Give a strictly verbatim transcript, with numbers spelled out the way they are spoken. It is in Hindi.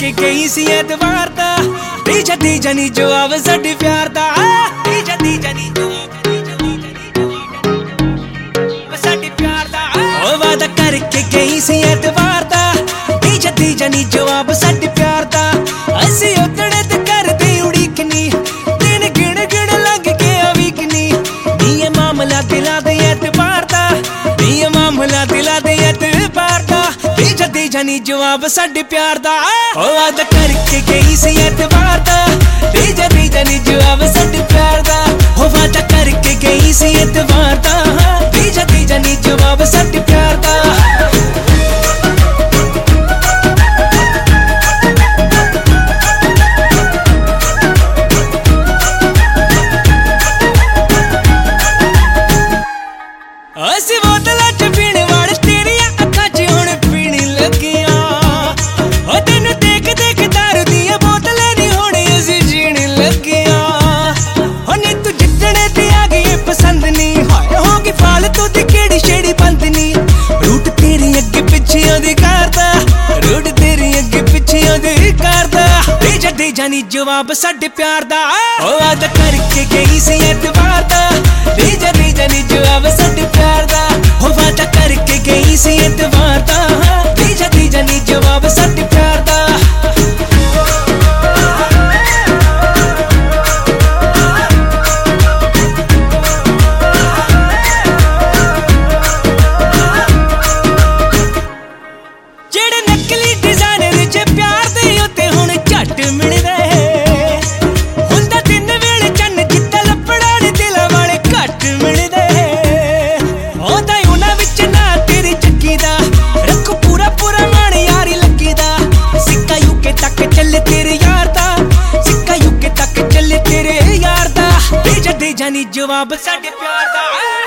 करके गई सी एतवार दा दी जदी जनी जवाब साडे प्यार दा दी जदी जनी साडे प्यार दा ओ वादा करके गई सी एतवार दा दी जदी जनी जवाब साडे प्यार दा असी उतने ते करदे उड़ीकनी दिन गिण गिण लग के अवीकनी नी ये मामला दिला दे एतवार दा नी ये मामला दिला दे एतवार दा दी जदी जनी जवाब साडे प्यार दा ओ वादा करके गई सी एतवार दा दी जदी जनी जवाब साडे प्यार दा ओ वादा करके गई सी एतवार दा दी जदी जनी जवाब साडे प्यार दा असी बोतलां च पीने वाले तेरियां अखां च हुण पीने लगियां ओ तैनू देख देख दारू दियां बोतलां नी हुण असी जीने लगियां ओ नी तू जिद्दणे ते आ गई पसंद नी हाय होगी फालतू दी केड़ी छेड़ी बंद नी रूट तेरे अगे पिछे ओदी करदा रूट तेरे अगे पिछे ओदी करदा दे जदी जानी जवाब साडे प्यार दा ओ वादा करके गई सी एतवार दा दे जदी जानी जवाब साडे प्यार दा ओ वादा करके गई सी एतवार दा दे जदी जानी जवाब साडे प्यार दा जेड़े नकली डिजाइनर च प्यार दे उत्ते हुण झट मिलदे हुंदा दिन वेले चन्न जिद्दा लपड़ा ने दिलां वाले घट मिलदे ओदा उना विच ना तेरी चक्की दा रखो पूरा पूरा मान यारी लगी दा सिक्का यूके तक चले तेरे यार दा सिक्का यूके तक चले तेरे यार दा दे जदी जानी जवाब साडे प्यार दा।